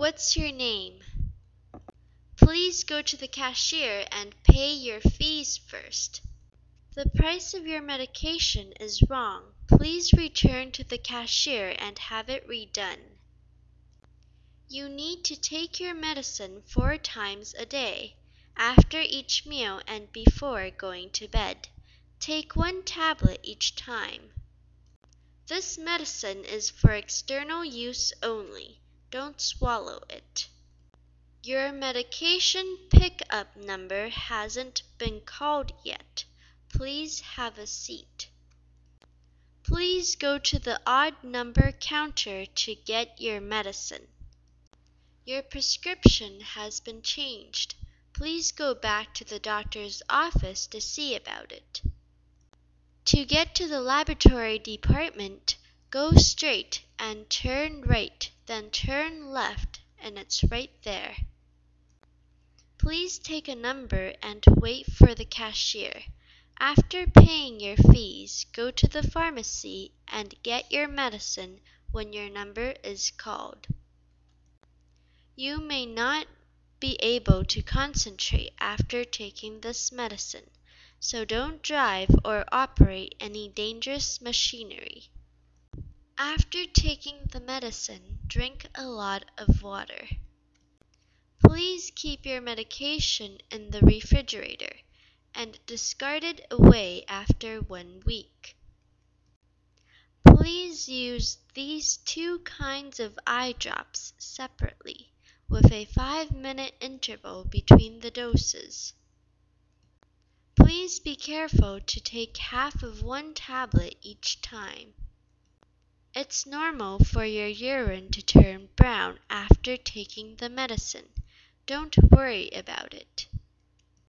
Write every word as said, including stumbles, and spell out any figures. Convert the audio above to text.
What's your name? Please go to the cashier and pay your fees first. The price of your medication is wrong. Please return to the cashier and have it redone. You need to take your medicine four times a day, after each meal and before going to bed. Take one tablet each time. This medicine is for external use only. Don't swallow it. Your medication pickup number hasn't been called yet. Please have a seat. Please go to the odd number counter to get your medicine. Your prescription has been changed. Please go back to the doctor's office to see about it. To get to the laboratory department, go straight and turn right, then turn left, and it's right there. Please take a number and wait for the cashier. After paying your fees, go to the pharmacy and get your medicine when your number is called. You may not be able to concentrate after taking this medicine, so don't drive or operate any dangerous machinery. After taking the medicine, drink a lot of water. Please keep your medication in the refrigerator and discard it away after one week. Please use these two kinds of eye drops separately, with a five-minute interval between the doses. Please be careful to take half of one tablet each time. It's normal for your urine to turn brown after taking the medicine. Don't worry about it.